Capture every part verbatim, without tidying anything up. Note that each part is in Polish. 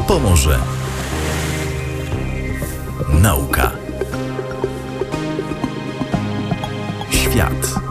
Pomorze. Nauka. Świat.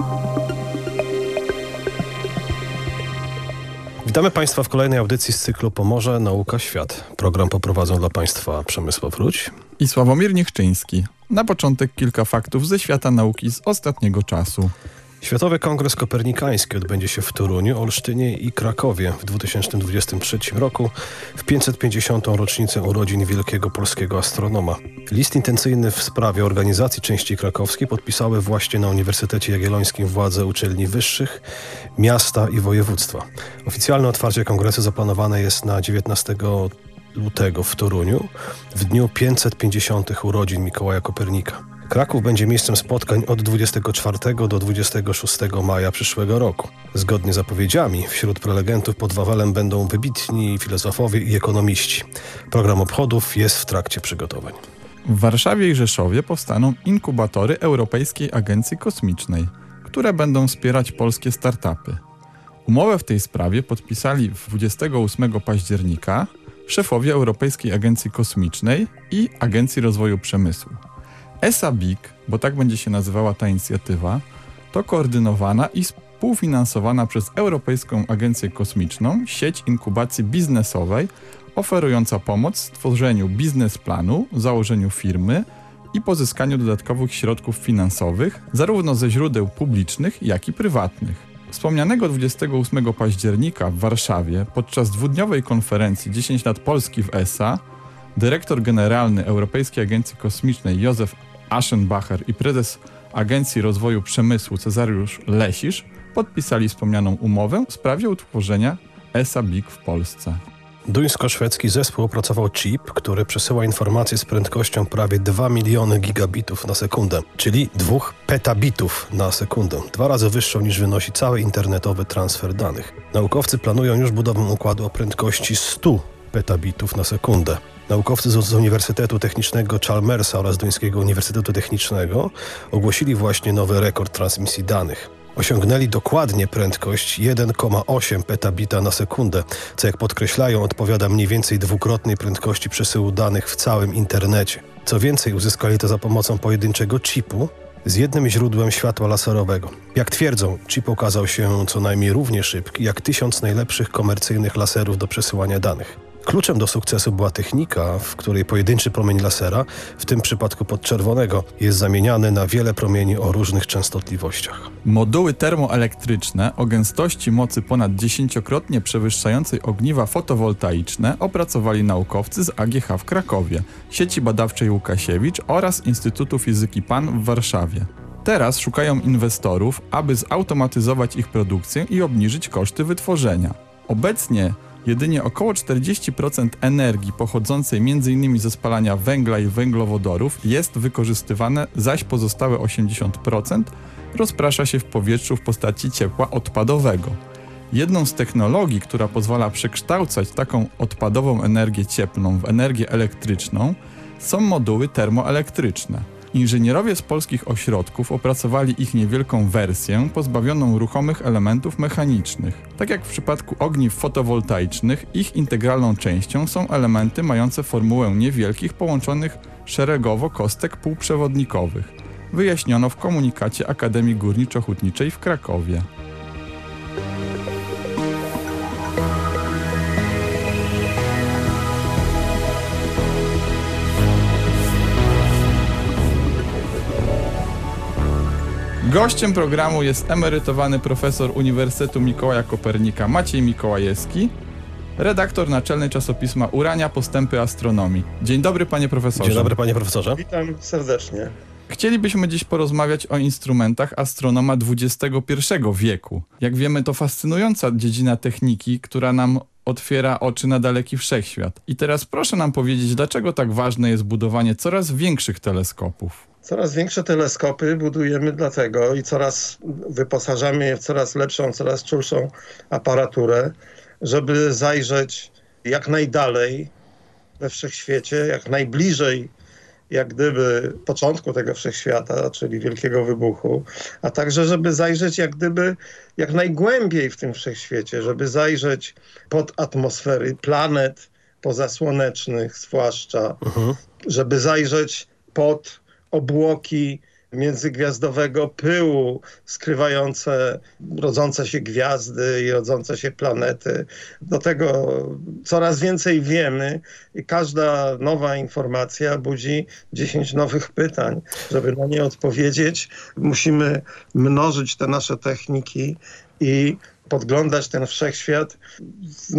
Witamy Państwa w kolejnej audycji z cyklu Pomorze, Nauka, Świat. Program poprowadzą dla Państwa Przemysław Ruć i Sławomir Niechczyński. Na początek kilka faktów ze świata nauki z ostatniego czasu. Światowy Kongres Kopernikański odbędzie się w Toruniu, Olsztynie i Krakowie w dwa tysiące dwudziestym trzecim roku w pięćset pięćdziesiątą rocznicę urodzin wielkiego polskiego astronoma. List intencyjny w sprawie organizacji części krakowskiej podpisały właśnie na Uniwersytecie Jagiellońskim władze uczelni wyższych, miasta i województwa. Oficjalne otwarcie kongresu zaplanowane jest na dziewiętnastego lutego w Toruniu, w dniu pięćset pięćdziesiątych urodzin Mikołaja Kopernika. Kraków będzie miejscem spotkań od dwudziestego czwartego do dwudziestego szóstego maja przyszłego roku. Zgodnie z zapowiedziami, wśród prelegentów pod Wawelem będą wybitni filozofowie i ekonomiści. Program obchodów jest w trakcie przygotowań. W Warszawie i Rzeszowie powstaną inkubatory Europejskiej Agencji Kosmicznej, które będą wspierać polskie startupy. Umowę w tej sprawie podpisali dwudziestego ósmego października szefowie Europejskiej Agencji Kosmicznej i Agencji Rozwoju Przemysłu. E S A B I C, bo tak będzie się nazywała ta inicjatywa, to koordynowana i współfinansowana przez Europejską Agencję Kosmiczną sieć inkubacji biznesowej oferująca pomoc w stworzeniu biznesplanu, założeniu firmy i pozyskaniu dodatkowych środków finansowych zarówno ze źródeł publicznych, jak i prywatnych. Wspomnianego dwudziestego ósmego października w Warszawie podczas dwudniowej konferencji dziesięć lat Polski w E S A dyrektor generalny Europejskiej Agencji Kosmicznej Józef Aschenbacher i prezes Agencji Rozwoju Przemysłu Cezariusz Lesisz podpisali wspomnianą umowę w sprawie utworzenia E S A B I C w Polsce. Duńsko-szwedzki zespół opracował chip, który przesyła informacje z prędkością prawie dwa miliony gigabitów na sekundę, czyli dwóch petabitów na sekundę, dwa razy wyższą niż wynosi cały internetowy transfer danych. Naukowcy planują już budowę układu o prędkości stu petabitów na sekundę. Naukowcy z Uniwersytetu Technicznego Chalmersa oraz Duńskiego Uniwersytetu Technicznego ogłosili właśnie nowy rekord transmisji danych. Osiągnęli dokładnie prędkość jeden przecinek osiem petabita na sekundę, co jak podkreślają odpowiada mniej więcej dwukrotnej prędkości przesyłu danych w całym internecie. Co więcej, uzyskali to za pomocą pojedynczego chipu z jednym źródłem światła laserowego. Jak twierdzą, chip okazał się co najmniej równie szybki jak tysiąc najlepszych komercyjnych laserów do przesyłania danych. Kluczem do sukcesu była technika, w której pojedynczy promień lasera, w tym przypadku podczerwonego, jest zamieniany na wiele promieni o różnych częstotliwościach. Moduły termoelektryczne o gęstości mocy ponad dziesięciokrotnie przewyższającej ogniwa fotowoltaiczne opracowali naukowcy z A G H w Krakowie, Sieci Badawczej Łukasiewicz oraz Instytutu Fizyki P A N w Warszawie. Teraz szukają inwestorów, aby zautomatyzować ich produkcję i obniżyć koszty wytworzenia. Obecnie jedynie około czterdzieści procent energii pochodzącej między innymi ze spalania węgla i węglowodorów jest wykorzystywane, zaś pozostałe osiemdziesiąt procent rozprasza się w powietrzu w postaci ciepła odpadowego. Jedną z technologii, która pozwala przekształcać taką odpadową energię cieplną w energię elektryczną, są moduły termoelektryczne. Inżynierowie z polskich ośrodków opracowali ich niewielką wersję pozbawioną ruchomych elementów mechanicznych. Tak jak w przypadku ogniw fotowoltaicznych, ich integralną częścią są elementy mające formułę niewielkich połączonych szeregowo kostek półprzewodnikowych. Wyjaśniono w komunikacie Akademii Górniczo-Hutniczej w Krakowie. Gościem programu jest emerytowany profesor Uniwersytetu Mikołaja Kopernika Maciej Mikołajewski, redaktor naczelny czasopisma Urania Postępy Astronomii. Dzień dobry, panie profesorze. Dzień dobry, panie profesorze. Witam serdecznie. Chcielibyśmy dziś porozmawiać o instrumentach astronoma dwudziestego pierwszego wieku. Jak wiemy, to fascynująca dziedzina techniki, która nam otwiera oczy na daleki wszechświat. I teraz proszę nam powiedzieć, dlaczego tak ważne jest budowanie coraz większych teleskopów? Coraz większe teleskopy budujemy dlatego i coraz wyposażamy je w coraz lepszą, coraz czulszą aparaturę, żeby zajrzeć jak najdalej we wszechświecie, jak najbliżej jak gdyby początku tego wszechświata, czyli wielkiego wybuchu, a także żeby zajrzeć jak gdyby jak najgłębiej w tym wszechświecie, żeby zajrzeć pod atmosfery planet, pozasłonecznych zwłaszcza, mhm. żeby zajrzeć pod obłoki międzygwiazdowego pyłu skrywające rodzące się gwiazdy i rodzące się planety. Do tego coraz więcej wiemy i każda nowa informacja budzi dziesięć nowych pytań. Żeby na nie odpowiedzieć, musimy mnożyć te nasze techniki i podglądać ten wszechświat w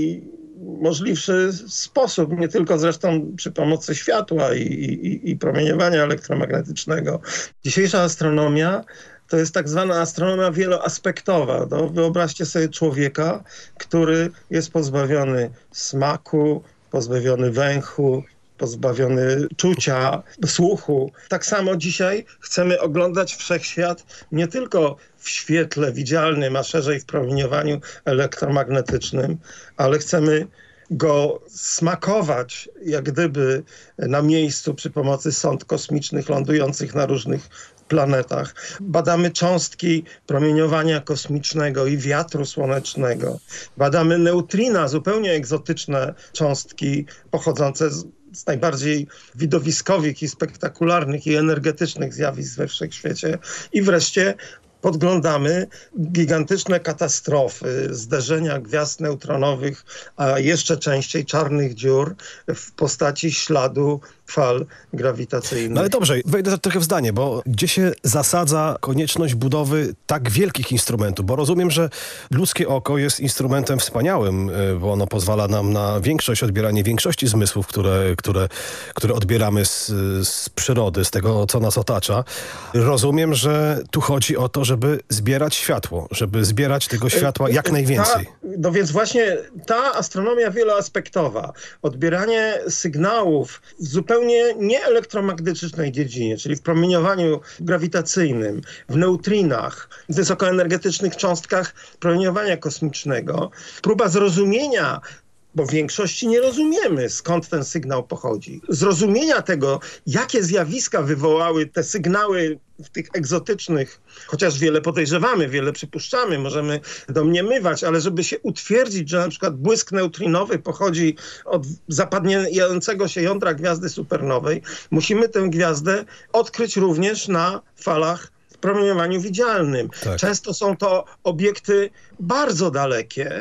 najmożliwszy sposób, nie tylko zresztą przy pomocy światła i, i, i promieniowania elektromagnetycznego. Dzisiejsza astronomia to jest tak zwana astronomia wieloaspektowa. No, wyobraźcie sobie człowieka, który jest pozbawiony smaku, pozbawiony węchu, pozbawiony czucia, słuchu. Tak samo dzisiaj chcemy oglądać wszechświat nie tylko w świetle widzialnym, a szerzej w promieniowaniu elektromagnetycznym, ale chcemy go smakować jak gdyby na miejscu przy pomocy sond kosmicznych lądujących na różnych planetach. Badamy cząstki promieniowania kosmicznego i wiatru słonecznego. Badamy neutrina, zupełnie egzotyczne cząstki pochodzące z z najbardziej widowiskowych i spektakularnych i energetycznych zjawisk we wszechświecie. I wreszcie podglądamy gigantyczne katastrofy, zderzenia gwiazd neutronowych, a jeszcze częściej czarnych dziur w postaci śladu fal grawitacyjnych. No ale dobrze, wejdę trochę w zdanie, bo gdzie się zasadza konieczność budowy tak wielkich instrumentów? Bo rozumiem, że ludzkie oko jest instrumentem wspaniałym, bo ono pozwala nam na większość, odbieranie większości zmysłów, które, które, które odbieramy z, z przyrody, z tego, co nas otacza. Rozumiem, że tu chodzi o to, żeby zbierać światło, żeby zbierać tego światła jak najwięcej. Ta, no więc właśnie ta astronomia wieloaspektowa, odbieranie sygnałów w zupełnie nieelektromagnetycznej dziedzinie, czyli w promieniowaniu grawitacyjnym, w neutrinach, w wysokoenergetycznych cząstkach promieniowania kosmicznego, próba zrozumienia, bo w większości nie rozumiemy, skąd ten sygnał pochodzi. Zrozumienia tego, jakie zjawiska wywołały te sygnały w tych egzotycznych, chociaż wiele podejrzewamy, wiele przypuszczamy, możemy domniemywać, ale żeby się utwierdzić, że na przykład błysk neutrinowy pochodzi od zapadniającego się jądra gwiazdy supernowej, musimy tę gwiazdę odkryć również na falach w promieniowaniu widzialnym. Tak. Często są to obiekty bardzo dalekie,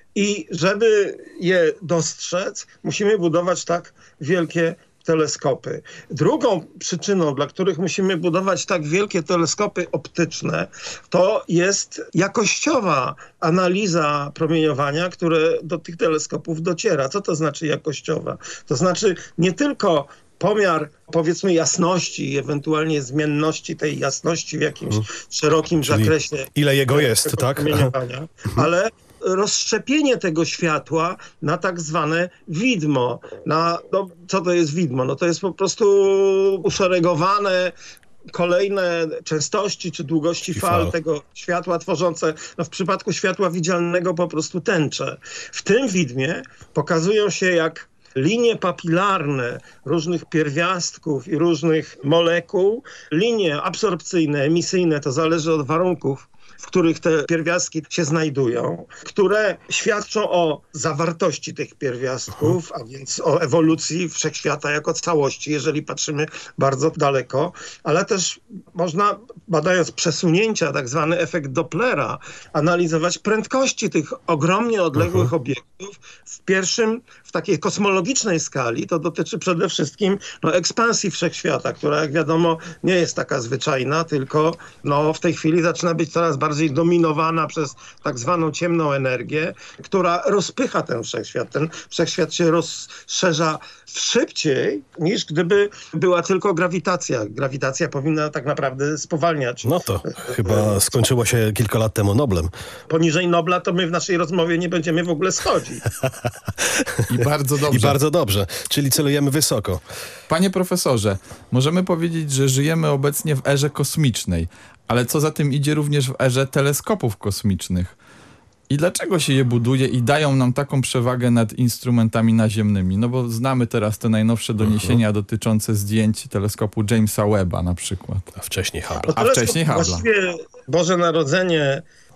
i żeby je dostrzec, musimy budować tak wielkie teleskopy. Drugą przyczyną, dla których musimy budować tak wielkie teleskopy optyczne, to jest jakościowa analiza promieniowania, które do tych teleskopów dociera. Co to znaczy jakościowa? To znaczy nie tylko pomiar, powiedzmy, jasności i ewentualnie zmienności tej jasności w jakimś hmm. szerokim Czyli zakresie. Ile jego jest, tak? Promieniowania, ale rozszczepienie tego światła na tak zwane widmo. Na, no, co to jest widmo? No to jest po prostu uszeregowane kolejne częstości czy długości fal, fal tego światła tworzące, no w przypadku światła widzialnego po prostu tęcze. W tym widmie pokazują się jak linie papilarne różnych pierwiastków i różnych molekuł, linie absorpcyjne, emisyjne, to zależy od warunków, w których te pierwiastki się znajdują, które świadczą o zawartości tych pierwiastków, a więc o ewolucji wszechświata jako całości, jeżeli patrzymy bardzo daleko, ale też można, badając przesunięcia, tak zwany efekt Dopplera, analizować prędkości tych ogromnie odległych uh-huh. obiektów w pierwszym, w takiej kosmologicznej skali. To dotyczy przede wszystkim no, ekspansji wszechświata, która jak wiadomo nie jest taka zwyczajna, tylko no, w tej chwili zaczyna być coraz bardziej dominowana przez tak zwaną ciemną energię, która rozpycha ten wszechświat. Ten wszechświat się rozszerza szybciej, niż gdyby była tylko grawitacja. Grawitacja powinna tak naprawdę spowalniać. No to chyba skończyło się kilka lat temu Noblem. Poniżej Nobla to my w naszej rozmowie nie będziemy w ogóle schodzić. I bardzo dobrze. I bardzo dobrze, czyli celujemy wysoko. Panie profesorze, możemy powiedzieć, że żyjemy obecnie w erze kosmicznej, ale co za tym idzie również w erze teleskopów kosmicznych. I dlaczego się je buduje i dają nam taką przewagę nad instrumentami naziemnymi? No bo znamy teraz te najnowsze doniesienia uh-huh. dotyczące zdjęć teleskopu Jamesa Webba na przykład. A wcześniej Hubble. A wcześniej Hubble. Właściwie Boże Narodzenie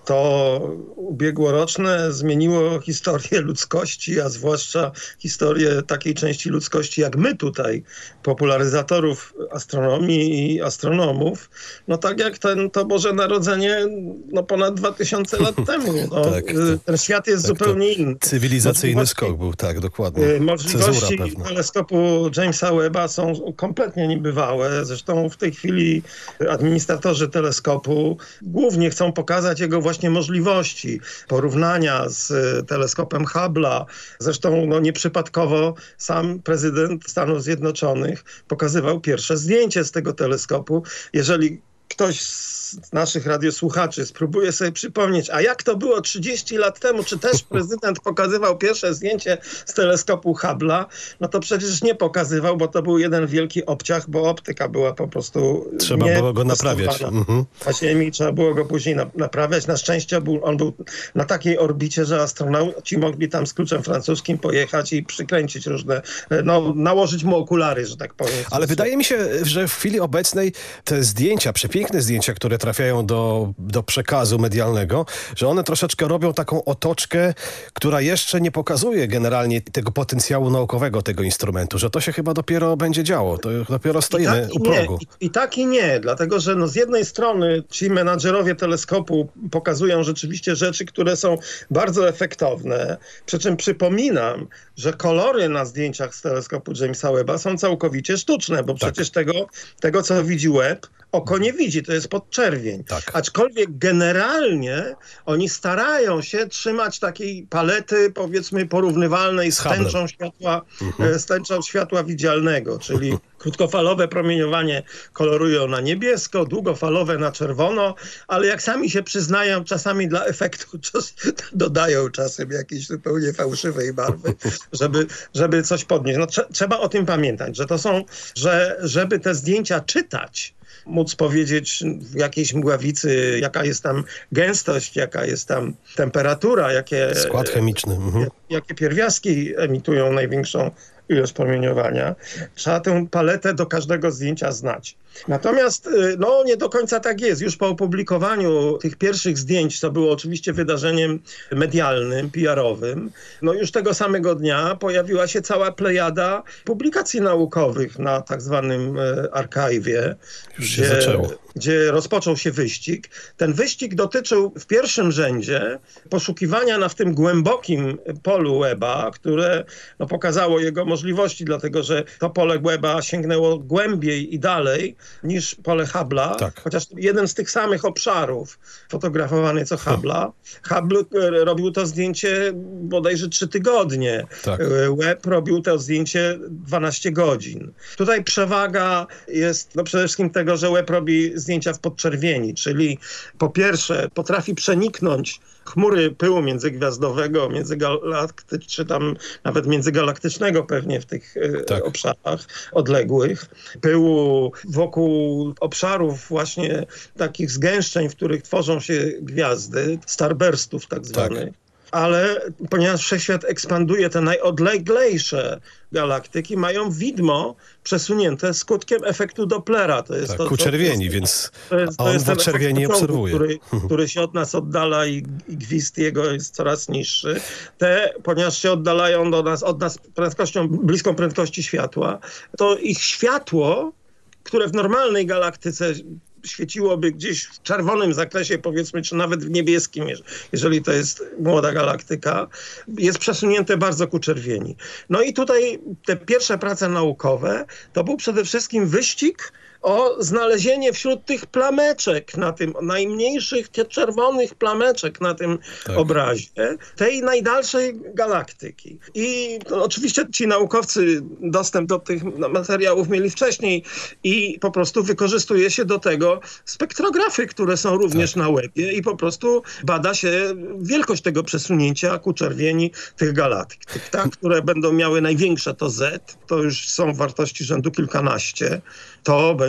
to ubiegłoroczne zmieniło historię ludzkości, a zwłaszcza historię takiej części ludzkości jak my tutaj, popularyzatorów astronomii i astronomów, no tak jak ten, to Boże Narodzenie no ponad dwa tysiące lat temu. No, tak, ten świat jest tak, zupełnie inny. Cywilizacyjny skok był, tak, dokładnie. Możliwości teleskopu Jamesa Webba są kompletnie niebywałe. Zresztą w tej chwili administratorzy teleskopu głównie chcą pokazać jego właśnie możliwości porównania z teleskopem Hubble'a. Zresztą no, nieprzypadkowo sam prezydent Stanów Zjednoczonych pokazywał pierwsze zdjęcie z tego teleskopu. Jeżeli ktoś z naszych radiosłuchaczy spróbuje sobie przypomnieć, a jak to było trzydzieści lat temu, czy też prezydent pokazywał pierwsze zdjęcie z teleskopu Hubble'a, no to przecież nie pokazywał, bo to był jeden wielki obciach, bo optyka była po prostu Trzeba było go naprawiać. Mhm. Na Ziemi trzeba było go później na, naprawiać. Na szczęście był, on był na takiej orbicie, że astronauci mogli tam z kluczem francuskim pojechać i przykręcić różne, no nałożyć mu okulary, że tak powiem. Ale wydaje mi się, że w chwili obecnej te zdjęcia, przepiękne zdjęcia, które trafiają do, do przekazu medialnego, że one troszeczkę robią taką otoczkę, która jeszcze nie pokazuje generalnie tego potencjału naukowego tego instrumentu, że to się chyba dopiero będzie działo, to dopiero stoimy I tak, u progu. I, I tak i nie, dlatego że no z jednej strony ci menadżerowie teleskopu pokazują rzeczywiście rzeczy, które są bardzo efektowne, przy czym przypominam, że kolory na zdjęciach z teleskopu Jamesa Webba są całkowicie sztuczne, bo tak. przecież tego, tego, co widzi Webb, oko nie widzi, to jest podczerwień. Tak. Aczkolwiek generalnie oni starają się trzymać takiej palety, powiedzmy, porównywalnej z, z tęczą światła, mhm. z tęczą światła widzialnego, czyli mhm. krótkofalowe promieniowanie kolorują na niebiesko, długofalowe na czerwono, ale jak sami się przyznają, czasami dla efektu czas, dodają czasem jakiejś zupełnie fałszywej barwy, żeby, żeby coś podnieść. No, tr- trzeba o tym pamiętać, że to są, że żeby te zdjęcia czytać, móc powiedzieć w jakiejś mgławicy, jaka jest tam gęstość, jaka jest tam temperatura, jakie, skład chemiczny. Mhm. jakie pierwiastki emitują największą ilość promieniowania. Trzeba tę paletę do każdego zdjęcia znać. Natomiast no nie do końca tak jest. Już po opublikowaniu tych pierwszych zdjęć, co było oczywiście wydarzeniem medialnym, P R-owym, no już tego samego dnia pojawiła się cała plejada publikacji naukowych na tak zwanym archive'ie, już się gdzie, zaczęło. gdzie rozpoczął się wyścig. Ten wyścig dotyczył w pierwszym rzędzie poszukiwania na w tym głębokim polu Webba, które no, pokazało jego możliwości, dlatego że to pole Webba sięgnęło głębiej i dalej niż pole Hubble'a, tak. chociaż jeden z tych samych obszarów fotografowany co Hubble'a. Hubble robił to zdjęcie bodajże trzy tygodnie. Tak. Webb robił to zdjęcie dwanaście godzin. Tutaj przewaga jest no, przede wszystkim tego, że Webb robi zdjęcia w podczerwieni, czyli po pierwsze potrafi przeniknąć chmury pyłu międzygwiazdowego, międzygalakty, czy tam nawet międzygalaktycznego pewnie w tych tak. obszarach odległych. Pyłu wokół obszarów właśnie takich zgęszczeń, w których tworzą się gwiazdy, starburstów tak zwanych. Tak. Ale ponieważ wszechświat ekspanduje, te najodleglejsze galaktyki mają widmo przesunięte skutkiem efektu Dopplera. To jest tak, to, ku czerwieni, to, więc to jest, to on jest w czerwieni obserwuje. Który, który się od nas oddala i, i gwizd jego jest coraz niższy. Te, ponieważ się oddalają do nas, od nas prędkością bliską prędkości światła, to ich światło, które w normalnej galaktyce świeciłoby gdzieś w czerwonym zakresie, powiedzmy, czy nawet w niebieskim, jeżeli to jest młoda galaktyka, jest przesunięte bardzo ku czerwieni. No i tutaj te pierwsze prace naukowe to był przede wszystkim wyścig o znalezienie wśród tych plameczek, na tym najmniejszych, tych czerwonych plameczek na tym tak. obrazie, tej najdalszej galaktyki. I no, oczywiście ci naukowcy dostęp do tych materiałów mieli wcześniej i po prostu wykorzystuje się do tego spektrografy, które są również tak. na Webbie i po prostu bada się wielkość tego przesunięcia ku czerwieni tych galaktyk. Tak, które będą miały największe to Z, to już są wartości rzędu kilkanaście, to będzie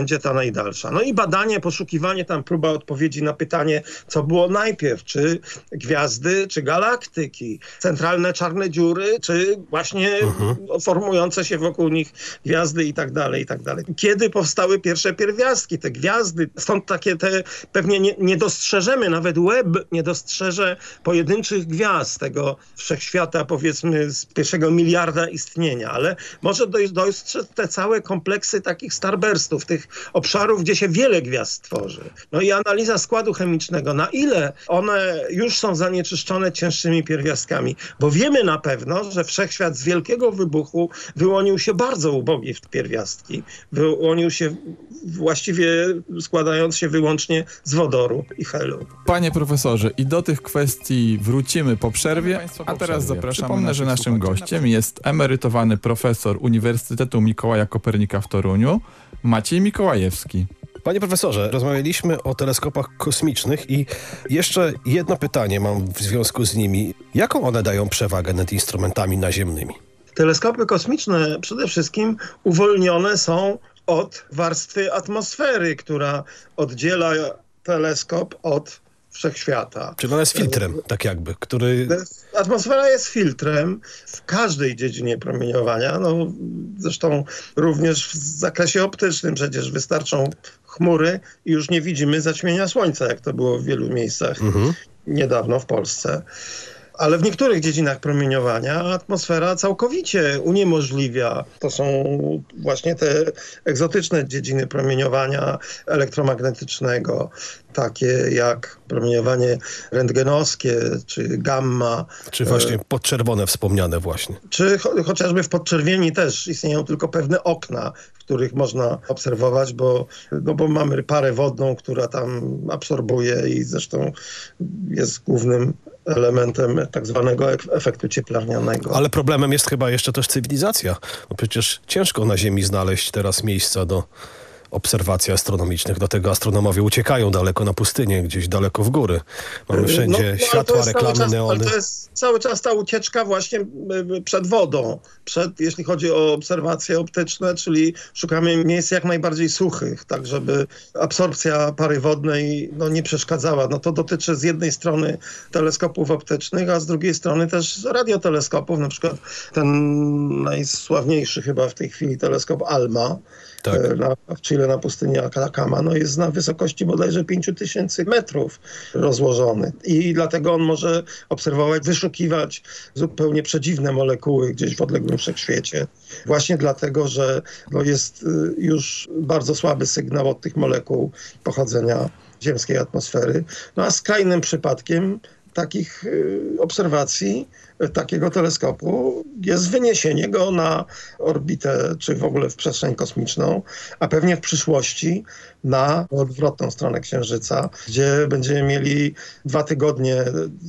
będzie ta najdalsza. No i badanie, poszukiwanie, tam próba odpowiedzi na pytanie, co było najpierw, czy gwiazdy, czy galaktyki, centralne czarne dziury, czy właśnie mhm. formujące się wokół nich gwiazdy i tak dalej, i tak dalej. Kiedy powstały pierwsze pierwiastki, te gwiazdy, stąd takie te, pewnie nie, nie dostrzeżemy, nawet Webb nie dostrzeże pojedynczych gwiazd tego wszechświata, powiedzmy, z pierwszego miliarda istnienia, ale może dostrzec te całe kompleksy takich starburstów, tych obszarów, gdzie się wiele gwiazd tworzy. No i analiza składu chemicznego, na ile one już są zanieczyszczone cięższymi pierwiastkami, bo wiemy na pewno, że wszechświat z wielkiego wybuchu wyłonił się bardzo ubogi w pierwiastki. Wyłonił się właściwie składając się wyłącznie z wodoru i helu. Panie profesorze, i do tych kwestii wrócimy po przerwie, a teraz zapraszamy. Przypomnę, że naszym gościem jest emerytowany profesor Uniwersytetu Mikołaja Kopernika w Toruniu, Maciej Mikołajewski. Panie profesorze, rozmawialiśmy o teleskopach kosmicznych i jeszcze jedno pytanie mam w związku z nimi. Jaką one dają przewagę nad instrumentami naziemnymi? Teleskopy kosmiczne przede wszystkim uwolnione są od warstwy atmosfery, która oddziela teleskop od wszechświata. Czyli ona jest filtrem, tak jakby, który... Atmosfera jest filtrem w każdej dziedzinie promieniowania, no zresztą również w zakresie optycznym przecież wystarczą chmury i już nie widzimy zaćmienia słońca, jak to było w wielu miejscach mhm. niedawno w Polsce. Ale w niektórych dziedzinach promieniowania atmosfera całkowicie uniemożliwia. To są właśnie te egzotyczne dziedziny promieniowania elektromagnetycznego, takie jak promieniowanie rentgenowskie, czy gamma. Czy właśnie podczerwone wspomniane właśnie. Czy cho- chociażby w podczerwieni też istnieją tylko pewne okna, w których można obserwować, bo, no bo mamy parę wodną, która tam absorbuje i zresztą jest głównym elementem tak zwanego efektu cieplarnianego. Ale problemem jest chyba jeszcze też cywilizacja. No przecież ciężko na Ziemi znaleźć teraz miejsca do obserwacji astronomicznych. Dlatego astronomowie uciekają daleko na pustynię, gdzieś daleko w góry. Mamy wszędzie no, no, światła, reklamy, czas, neony. Ale to jest cały czas ta ucieczka właśnie przed wodą. Przed, jeśli chodzi o obserwacje optyczne, czyli szukamy miejsc jak najbardziej suchych, tak żeby absorpcja pary wodnej no, nie przeszkadzała. No to dotyczy z jednej strony teleskopów optycznych, a z drugiej strony też radioteleskopów. Na przykład ten najsławniejszy chyba w tej chwili teleskop ALMA, tak. Na, w Chile na pustyni Atacama, no jest na wysokości bodajże pięć tysięcy metrów rozłożony. I dlatego on może obserwować, wyszukiwać zupełnie przedziwne molekuły gdzieś w odległym wszechświecie. Właśnie dlatego, że no jest już bardzo słaby sygnał od tych molekuł pochodzenia ziemskiej atmosfery. No a skrajnym przypadkiem takich obserwacji, takiego teleskopu jest wyniesienie go na orbitę, czy w ogóle w przestrzeń kosmiczną, a pewnie w przyszłości na odwrotną stronę Księżyca, gdzie będziemy mieli dwa tygodnie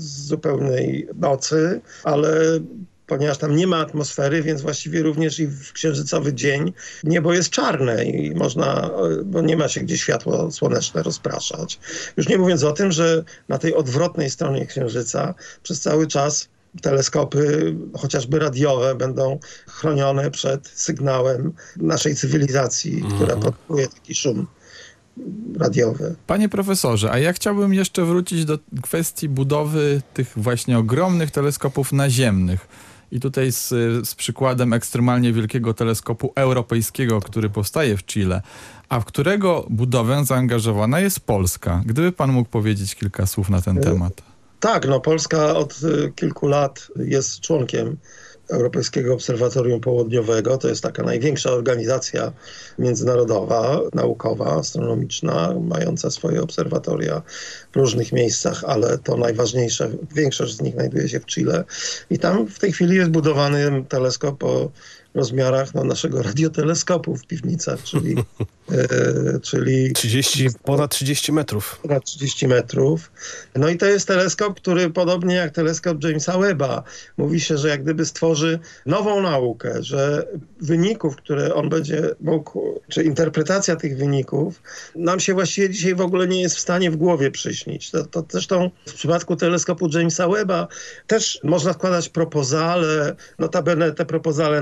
zupełnej nocy, ale ponieważ tam nie ma atmosfery, więc właściwie również i w księżycowy dzień niebo jest czarne i można, bo nie ma się gdzie światło słoneczne rozpraszać. Już nie mówiąc o tym, że na tej odwrotnej stronie Księżyca przez cały czas teleskopy, chociażby radiowe, będą chronione przed sygnałem naszej cywilizacji, mm. która produkuje taki szum radiowy. Panie profesorze, a ja chciałbym jeszcze wrócić do kwestii budowy tych właśnie ogromnych teleskopów naziemnych. I tutaj z, z przykładem ekstremalnie wielkiego teleskopu europejskiego, który powstaje w Chile, a w którego budowę zaangażowana jest Polska. Gdyby pan mógł powiedzieć kilka słów na ten temat. Tak, no Polska od kilku lat jest członkiem Europejskiego Obserwatorium Południowego. To jest taka największa organizacja międzynarodowa, naukowa, astronomiczna, mająca swoje obserwatoria w różnych miejscach, ale to najważniejsze, większość z nich znajduje się w Chile. I tam w tej chwili jest budowany teleskop o rozmiarach no, naszego radioteleskopu w piwnicach, czyli... e, czyli trzydzieści, ponad trzydzieści metrów. Ponad trzydzieści metrów. No i to jest teleskop, który podobnie jak teleskop Jamesa Webba mówi się, że jak gdyby stworzy nową naukę, że wyników, które on będzie mógł, czy interpretacja tych wyników nam się właściwie dzisiaj w ogóle nie jest w stanie w głowie przyśnić. To, to zresztą w przypadku teleskopu Jamesa Webba też można składać propozale, notabene te propozale na teleskop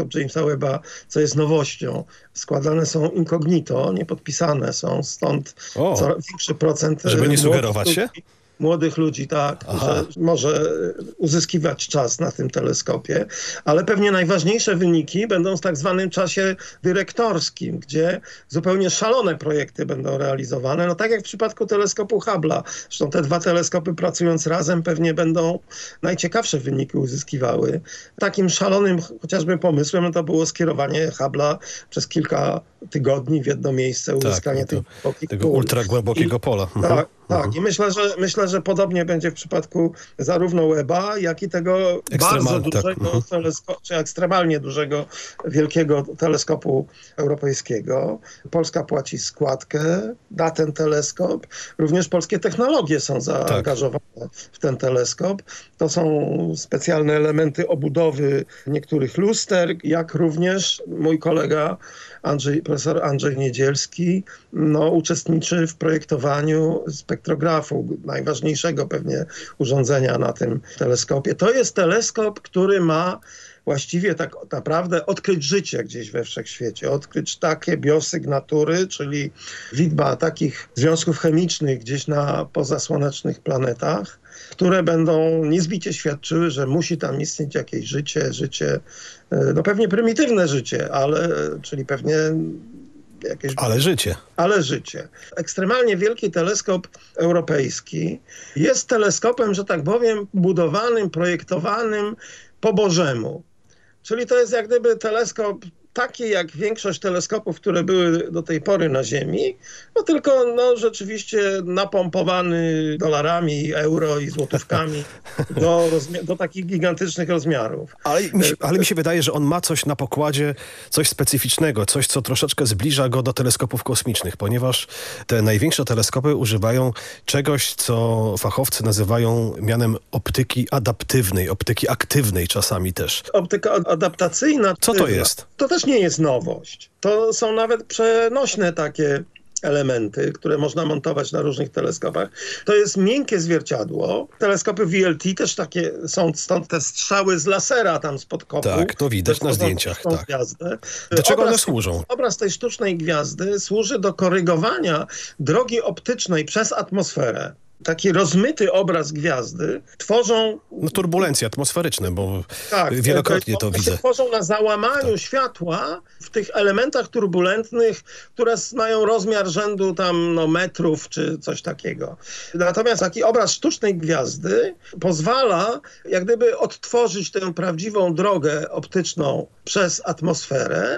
teleskop Jamesa Webba, co jest nowością. Składane są incognito, niepodpisane są, stąd O, coraz większy procent... żeby nie sugerować młodych się? ludzi, młodych ludzi, tak, że może uzyskiwać czas na tym teleskopie, ale pewnie najważniejsze wyniki będą w tak zwanym czasie dyrektorskim, gdzie zupełnie szalone projekty będą realizowane, no tak jak w przypadku teleskopu Hubble'a. Zresztą te dwa teleskopy pracując razem pewnie będą najciekawsze wyniki uzyskiwały. Takim szalonym chociażby pomysłem no to było skierowanie Hubble'a przez kilka tygodni w jedno miejsce, uzyskanie tak, tych to, głębokich tego pól. ultra głębokiego I, pola. Tak, Mhm. tak. Mhm. I myślę, że myślę, że podobnie będzie w przypadku zarówno Webba, jak i tego bardzo Ekstremalnie, tak. dużego Mhm. teleskopu, czy ekstremalnie dużego, wielkiego teleskopu europejskiego. Polska płaci składkę na ten teleskop. Również polskie technologie są zaangażowane w ten teleskop. To są specjalne elementy obudowy niektórych luster, jak również mój kolega Andrzej, profesor Andrzej Niedzielski no, uczestniczy w projektowaniu spektrografu, najważniejszego pewnie urządzenia na tym teleskopie. To jest teleskop, który ma właściwie tak naprawdę odkryć życie gdzieś we wszechświecie, odkryć takie biosygnatury, czyli liczba takich związków chemicznych gdzieś na pozasłonecznych planetach, które będą niezbicie świadczyły, że musi tam istnieć jakieś życie, życie, no pewnie prymitywne życie, ale, czyli pewnie jakieś... Ale życie. Ale życie. Ekstremalnie wielki teleskop europejski jest teleskopem, że tak powiem, budowanym, projektowanym po Bożemu. Czyli to jest jak gdyby teleskop taki jak większość teleskopów, które były do tej pory na Ziemi, no tylko no, rzeczywiście napompowany dolarami, euro i złotówkami do, do takich gigantycznych rozmiarów. Ale mi, się, ale mi się wydaje, że on ma coś na pokładzie, coś specyficznego, coś, co troszeczkę zbliża go do teleskopów kosmicznych, ponieważ te największe teleskopy używają czegoś, co fachowcy nazywają mianem optyki adaptywnej, optyki aktywnej czasami też. Optyka adaptacyjna. Co to jest? To też nie jest nowość. To są nawet przenośne takie elementy, które można montować na różnych teleskopach. To jest miękkie zwierciadło. Teleskopy V L T też takie są, stąd te strzały z lasera tam spod kopu. Tak, to widać Też na są zdjęciach. Tak. Gwiazdę. Do czego obraz, one służą? Obraz tej sztucznej gwiazdy służy do korygowania drogi optycznej przez atmosferę. Taki rozmyty obraz gwiazdy tworzą... No turbulencje atmosferyczne, bo tak, wielokrotnie to one widzę. się tworzą na załamaniu tak. światła w tych elementach turbulentnych, które mają rozmiar rzędu tam no, metrów czy coś takiego. Natomiast taki obraz sztucznej gwiazdy pozwala jak gdyby odtworzyć tę prawdziwą drogę optyczną przez atmosferę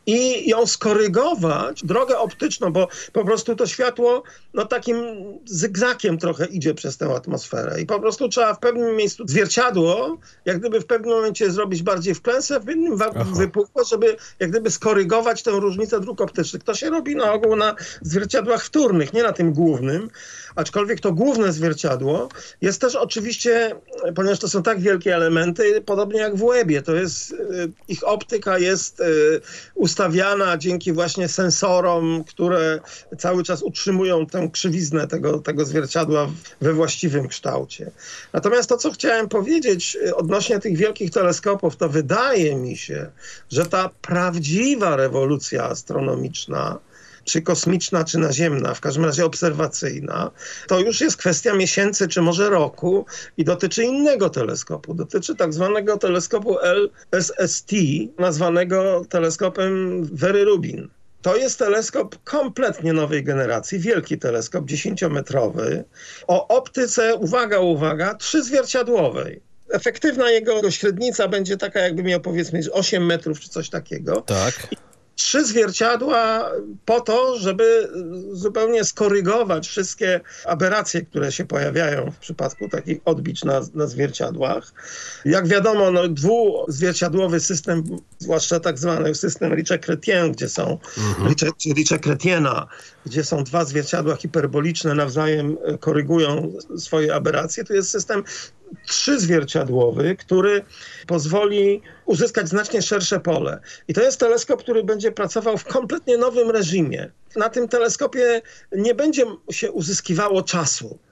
i ją skorygować, drogę optyczną, bo po prostu to światło no takim zygzakiem trochę idzie przez tę atmosferę i po prostu trzeba w pewnym miejscu zwierciadło, jak gdyby w pewnym momencie zrobić bardziej wklęsłe, w innym wypukłe, żeby jak gdyby skorygować tę różnicę dróg optycznych. To się robi na ogół na zwierciadłach wtórnych, nie na tym głównym, aczkolwiek to główne zwierciadło jest też oczywiście, ponieważ to są tak wielkie elementy, podobnie jak w Webbie, to jest, ich optyka jest ustawiana dzięki właśnie sensorom, które cały czas utrzymują tę krzywiznę tego, tego zwierciadła we właściwym kształcie. Natomiast to, co chciałem powiedzieć odnośnie tych wielkich teleskopów, to wydaje mi się, że ta prawdziwa rewolucja astronomiczna, czy kosmiczna, czy naziemna, w każdym razie obserwacyjna, to już jest kwestia miesięcy, czy może roku i dotyczy innego teleskopu. Dotyczy tak zwanego teleskopu L S S T, nazwanego teleskopem Very Rubin. To jest teleskop kompletnie nowej generacji, wielki teleskop, dziesięciometrowy, o optyce, uwaga, uwaga, trzyzwierciadłowej. Efektywna jego średnica będzie taka, jakby miał powiedzmy osiem metrów, czy coś takiego. Tak. Trzy zwierciadła po to, żeby zupełnie skorygować wszystkie aberracje, które się pojawiają w przypadku takich odbić na, na zwierciadłach. Jak wiadomo, no, dwuzwierciadłowy system, zwłaszcza tak zwany system Richer-Chrétien, gdzie są mhm. Richer-Chrétiena, gdzie są dwa zwierciadła hiperboliczne, nawzajem korygują swoje aberracje, to jest system trzyzwierciadłowy, który pozwoli uzyskać znacznie szersze pole. I to jest teleskop, który będzie pracował w kompletnie nowym reżimie. Na tym teleskopie nie będzie się uzyskiwało czasu.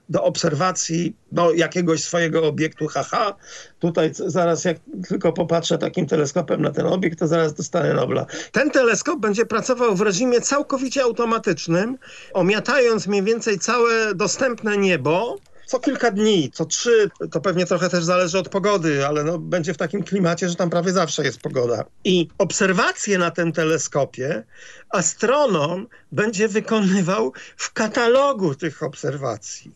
do obserwacji no, jakiegoś swojego obiektu, haha, tutaj zaraz jak tylko popatrzę takim teleskopem na ten obiekt, to zaraz dostanę Nobla. Ten teleskop będzie pracował w reżimie całkowicie automatycznym, omiatając mniej więcej całe dostępne niebo, co kilka dni, co trzy, to pewnie trochę też zależy od pogody, ale no, będzie w takim klimacie, że tam prawie zawsze jest pogoda. I obserwacje na tym teleskopie astronom będzie wykonywał w katalogu tych obserwacji.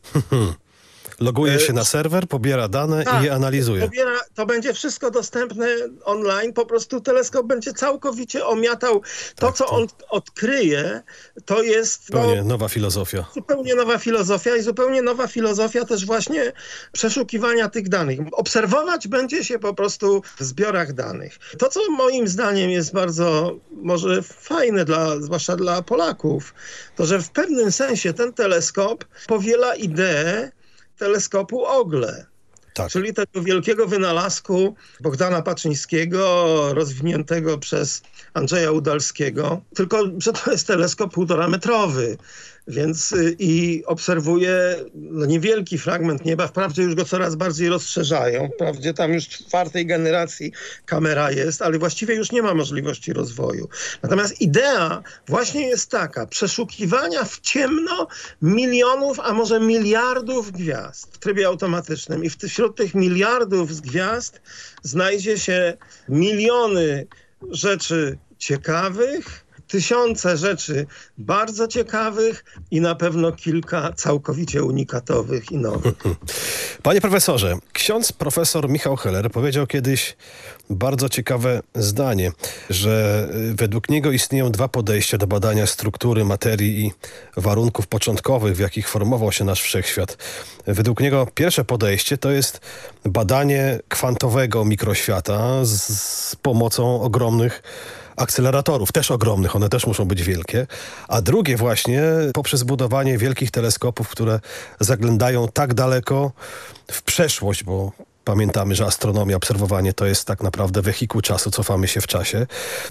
Loguje się na serwer, pobiera dane tak, i je analizuje. Pobiera, to będzie wszystko dostępne online, po prostu teleskop będzie całkowicie omiatał to, Tak, co to- on odkryje, to jest no, Zupełnie nowa filozofia. zupełnie nowa filozofia i zupełnie nowa filozofia też właśnie przeszukiwania tych danych. Obserwować będzie się po prostu w zbiorach danych. To, co moim zdaniem jest bardzo może fajne, dla, zwłaszcza dla Polaków, to że w pewnym sensie ten teleskop powiela ideę teleskopu Ogle. Tak. Czyli tego wielkiego wynalazku Bogdana Paczyńskiego, rozwiniętego przez Andrzeja Udalskiego. Tylko, że to jest teleskop półtora metrowy, więc y, i obserwuje no, niewielki fragment nieba. Wprawdzie już go coraz bardziej rozszerzają. Wprawdzie tam już czwartej generacji kamera jest, ale właściwie już nie ma możliwości rozwoju. Natomiast idea właśnie jest taka, przeszukiwania w ciemno milionów, a może miliardów gwiazd w trybie automatycznym. I w, wśród tych miliardów z gwiazd znajdzie się miliony rzeczy ciekawych, tysiące rzeczy bardzo ciekawych i na pewno kilka całkowicie unikatowych i nowych. Panie profesorze, ksiądz profesor Michał Heller powiedział kiedyś bardzo ciekawe zdanie, że według niego istnieją dwa podejścia do badania struktury materii i warunków początkowych, w jakich formował się nasz wszechświat. Według niego pierwsze podejście to jest badanie kwantowego mikroświata z, z pomocą ogromnych akceleratorów, też ogromnych, one też muszą być wielkie, a drugie właśnie poprzez budowanie wielkich teleskopów, które zaglądają tak daleko w przeszłość, bo pamiętamy, że astronomia, obserwowanie to jest tak naprawdę wehikuł czasu, cofamy się w czasie.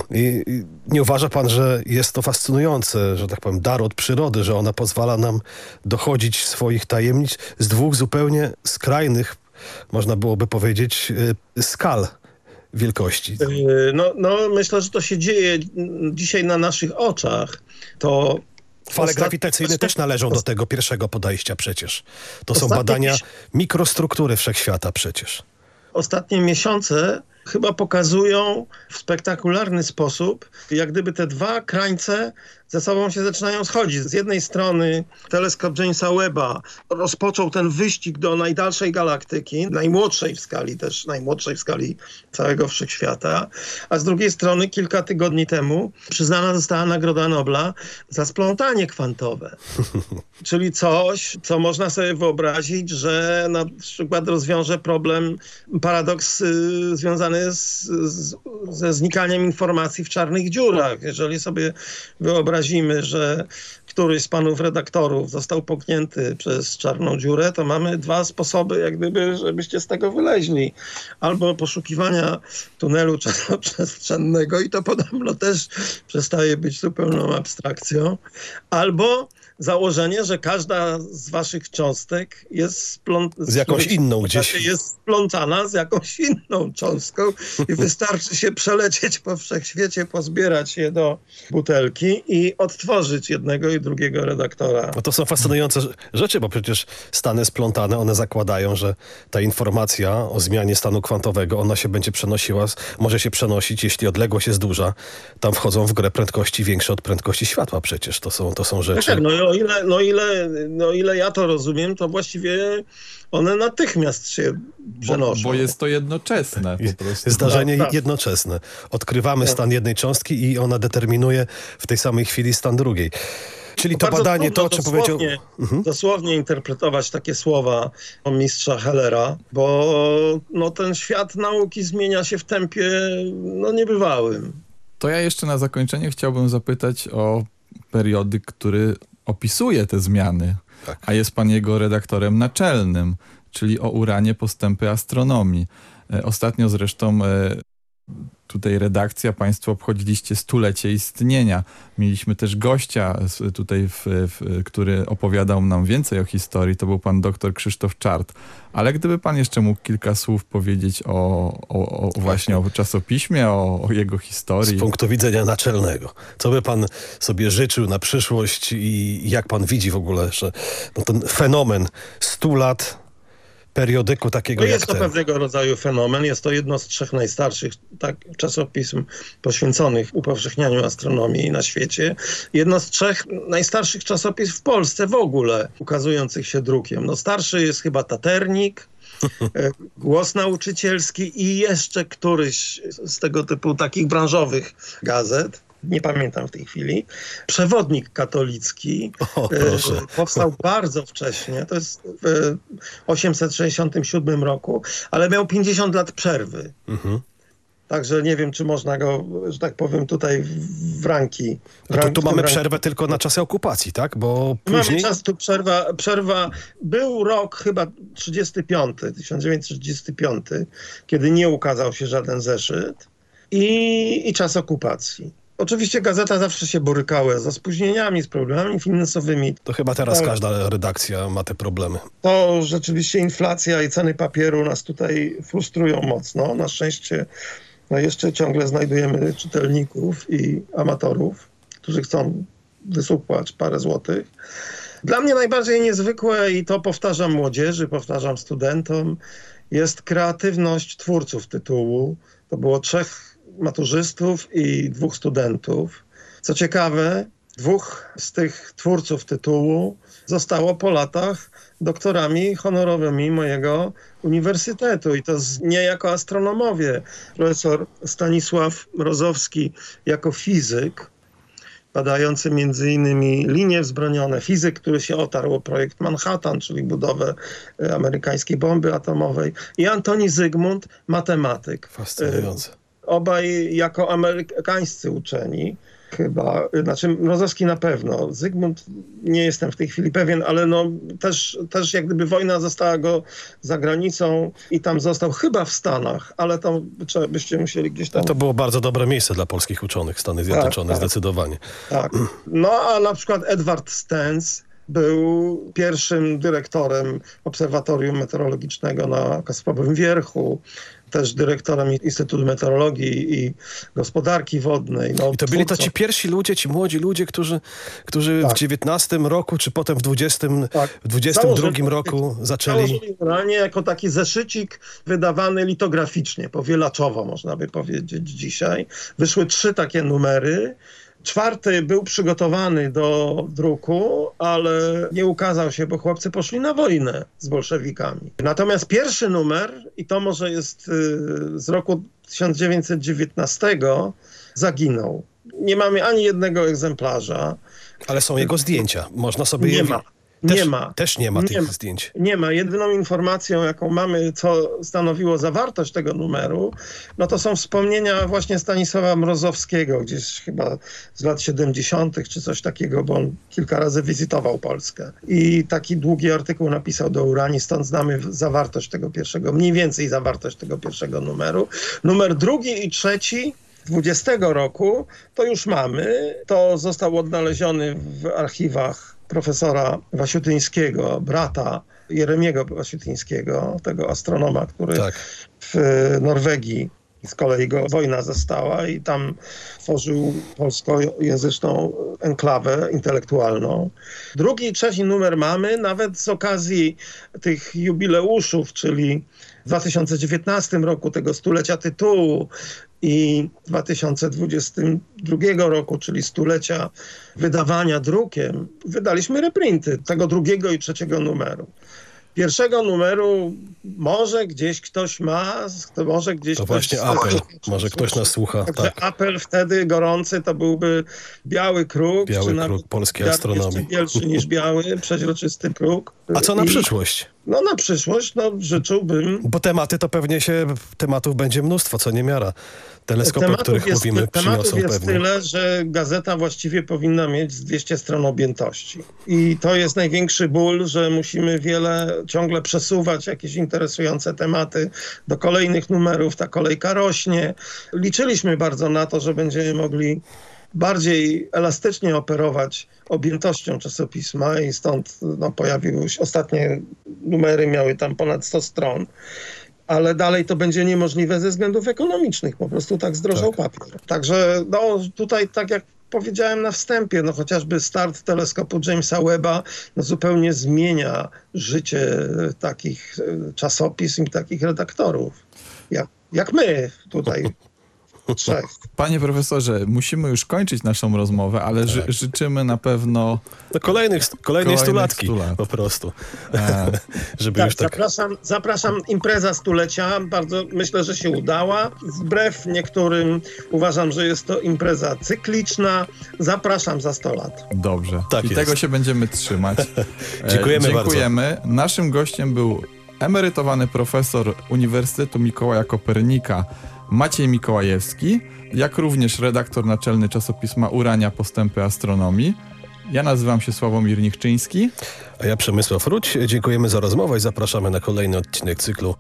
I i nie uważa pan, że jest to fascynujące, że tak powiem, dar od przyrody, że ona pozwala nam dochodzić swoich tajemnic z dwóch zupełnie skrajnych, można byłoby powiedzieć, y, skal wielkości. No, no myślę, że to się dzieje dzisiaj na naszych oczach. To Fale Ostat- grawitacyjne też należą do tego pierwszego podejścia przecież. To są Ostatnie badania miesiąc- mikrostruktury wszechświata przecież. Ostatnie miesiące chyba pokazują w spektakularny sposób, jak gdyby te dwa krańce ze sobą się zaczynają schodzić. Z jednej strony teleskop Jamesa Webba rozpoczął ten wyścig do najdalszej galaktyki, najmłodszej w skali też, najmłodszej w skali całego wszechświata, a z drugiej strony kilka tygodni temu przyznana została Nagroda Nobla za splątanie kwantowe. Czyli coś, co można sobie wyobrazić, że na przykład rozwiąże problem, paradoks y, związany z, z, ze znikaniem informacji w czarnych dziurach. Jeżeli sobie wyobrazimy, że któryś z panów redaktorów został połknięty przez czarną dziurę, to mamy dwa sposoby, jak gdyby, żebyście z tego wyleźli. Albo poszukiwania tunelu czasoprzestrzennego i to podobno też przestaje być zupełną abstrakcją. Albo założenie, że każda z waszych cząstek jest spląt- Z jakąś inną gdzieś. jest splątana z jakąś inną cząstką i wystarczy się przelecieć po wszechświecie, pozbierać je do butelki i odtworzyć jednego i drugiego redaktora. No to są fascynujące rzeczy, bo przecież stany splątane, one zakładają, że ta informacja o zmianie stanu kwantowego, ona się będzie przenosiła, może się przenosić, jeśli odległość jest duża. Tam wchodzą w grę prędkości większe od prędkości światła przecież. To są, to są rzeczy... Tak, no i o ile, no ile, no ile ja to rozumiem, to właściwie one natychmiast się Bo, przenoszą. bo jest to jednoczesne po prostu. Zdarzenie Tak, tak. jednoczesne. Odkrywamy stan jednej cząstki i ona determinuje w tej samej chwili stan drugiej. Czyli to Bardzo badanie, to trudno o czym powiedział... dosłownie, dosłownie interpretować takie słowa o mistrza Hellera, bo no, ten świat nauki zmienia się w tempie no, niebywałym. To ja jeszcze na zakończenie chciałbym zapytać o periodyk, który opisuje te zmiany, Tak. a jest pan jego redaktorem naczelnym, czyli o Uranie postępy astronomii. E, Ostatnio zresztą e, tutaj redakcja, państwo obchodziliście stulecie istnienia. Mieliśmy też gościa tutaj, w, w, który opowiadał nam więcej o historii. To był pan doktor Krzysztof Czart. Ale gdyby pan jeszcze mógł kilka słów powiedzieć o, o, o właśnie o czasopiśmie, o, o jego historii. Z punktu widzenia naczelnego. Co by pan sobie życzył na przyszłość i jak pan widzi w ogóle, że no ten fenomen stu lat periodyku takiego No jak jest to ten. pewnego rodzaju fenomen. Jest to jedno z trzech najstarszych tak, czasopism poświęconych upowszechnianiu astronomii na świecie. Jedno z trzech najstarszych czasopism w Polsce w ogóle, ukazujących się drukiem. No starszy jest chyba Taternik, Głos Nauczycielski i jeszcze któryś z tego typu takich branżowych gazet. Nie pamiętam w tej chwili. Przewodnik katolicki O, proszę. e, powstał bardzo wcześnie, to jest w osiemset sześćdziesiątym siódmym roku, ale miał pięćdziesiąt lat przerwy. Mhm. Także nie wiem, czy można go, że tak powiem, tutaj w ranki... W No to rank- tu w tym mamy ranku- przerwę tylko na czasy okupacji, tak? Bo Mamy później... czas tu przerwa, przerwa. Był rok chyba trzydziesty piąty, tysiąc dziewięćset trzydziesty piąty, kiedy nie ukazał się żaden zeszyt i, i czas okupacji. Oczywiście gazeta zawsze się borykała ze spóźnieniami, z problemami finansowymi. To chyba teraz Tak. każda redakcja ma te problemy. To rzeczywiście inflacja i ceny papieru nas tutaj frustrują mocno. Na szczęście no jeszcze ciągle znajdujemy czytelników i amatorów, którzy chcą wysupłać parę złotych. Dla mnie najbardziej niezwykłe, i to powtarzam młodzieży, powtarzam studentom, jest kreatywność twórców tytułu. To było trzech maturzystów i dwóch studentów. Co ciekawe, dwóch z tych twórców tytułu zostało po latach doktorami honorowymi mojego uniwersytetu i to z, nie jako astronomowie. Profesor Stanisław Mrozowski jako fizyk, badający między innymi linie wzbronione, fizyk, który się otarł o projekt Manhattan, czyli budowę e, amerykańskiej bomby atomowej, i Antoni Zygmunt, matematyk. Fascynujące. Obaj jako amerykańscy uczeni, chyba, znaczy Mrozowski na pewno, Zygmunt nie jestem w tej chwili pewien, ale no też, też jak gdyby wojna została go za granicą i tam został chyba w Stanach, ale tam trzeba byście musieli gdzieś tam... To było bardzo dobre miejsce dla polskich uczonych, Stany Zjednoczone, tak. zdecydowanie. Tak. No a na przykład Edward Stens był pierwszym dyrektorem Obserwatorium Meteorologicznego na Kasprowym Wierchu, też dyrektorem Instytutu Meteorologii i Gospodarki Wodnej. No, I to byli to twórcą- ci pierwsi ludzie, ci młodzi ludzie, którzy, którzy Tak. w dziewiętnastym roku, czy potem w dwudziestym, Tak. w dwudziestym drugim Założyli- roku zaczęli... Założyli Uranie jako taki zeszycik wydawany litograficznie, powielaczowo można by powiedzieć dzisiaj. Wyszły trzy takie numery. Czwarty był przygotowany do druku, ale nie ukazał się, bo chłopcy poszli na wojnę z bolszewikami. Natomiast pierwszy numer, i to może jest y, z roku tysiąc dziewięćset dziewiętnastego, zaginął. Nie mamy ani jednego egzemplarza. Ale są jego zdjęcia. Można sobie Nie je... ma. Też, Nie ma. Też nie ma Nie tych ma. zdjęć. Nie ma. Jedyną informacją, jaką mamy, co stanowiło zawartość tego numeru, no to są wspomnienia właśnie Stanisława Mrozowskiego, gdzieś chyba z lat siedemdziesiątych czy coś takiego, bo on kilka razy wizytował Polskę. I taki długi artykuł napisał do Uranii, stąd znamy zawartość tego pierwszego, mniej więcej zawartość tego pierwszego numeru. Numer drugi i trzeci dwudziestego roku to już mamy. To został odnaleziony w archiwach profesora Wasiutyńskiego, brata Jeremiego Wasiutyńskiego, tego astronoma, który Tak. w Norwegii z kolei go wojna zastała i tam tworzył polskojęzyczną enklawę intelektualną. Drugi i trzeci numer mamy, nawet z okazji tych jubileuszów, czyli w dwa tysiące dziewiętnastym roku tego stulecia tytułu i dwa tysiące dwudziestego drugiego roku, czyli stulecia wydawania drukiem, wydaliśmy reprinty tego drugiego i trzeciego numeru. Pierwszego numeru może gdzieś ktoś ma, to może gdzieś To ktoś... właśnie apel. Może ktoś nas słucha. Także Tak. apel wtedy gorący to byłby Biały Kruk. Biały czy nawet Kruk polskiej biały, astronomii. Jeszcze bielszy niż biały, przeźroczysty kruk. A co na I- przyszłość? No na przyszłość no, życzyłbym... Bo tematy to pewnie się, tematów będzie mnóstwo, co niemiara. Teleskopy, o Tematów których jest, mówimy, tematów przyniosą jest pewnie. tyle, że gazeta właściwie powinna mieć z dwieście stron objętości. I to jest największy ból, że musimy wiele, ciągle przesuwać jakieś interesujące tematy do kolejnych numerów. Ta kolejka rośnie. Liczyliśmy bardzo na to, że będziemy mogli bardziej elastycznie operować objętością czasopisma i stąd no, pojawiły się ostatnie numery, miały tam ponad sto stron. Ale dalej to będzie niemożliwe ze względów ekonomicznych. Po prostu tak zdrożał Tak. papier. Także no, tutaj, tak jak powiedziałem na wstępie, no, chociażby start teleskopu Jamesa Webba no, zupełnie zmienia życie takich e, czasopism i takich redaktorów. Jak, jak my tutaj trzech. Panie profesorze, musimy już kończyć naszą rozmowę, ale ży- życzymy na pewno... No kolejnych, kolejnej Kolejnych stulatki stu lat. po prostu. E, Żeby Tak, już tak... zapraszam, zapraszam, impreza stulecia, bardzo myślę, że się udała. Wbrew niektórym uważam, że jest to impreza cykliczna. Zapraszam za sto lat. Dobrze. Tak I jest. tego się będziemy trzymać. E, Dziękujemy Dziękujemy. Naszym gościem był emerytowany profesor Uniwersytetu Mikołaja Kopernika Maciej Mikołajewski, jak również redaktor naczelny czasopisma Urania Postępy Astronomii. Ja nazywam się Sławomir Nichczyński. A ja Przemysław Ruć. Dziękujemy za rozmowę i zapraszamy na kolejny odcinek cyklu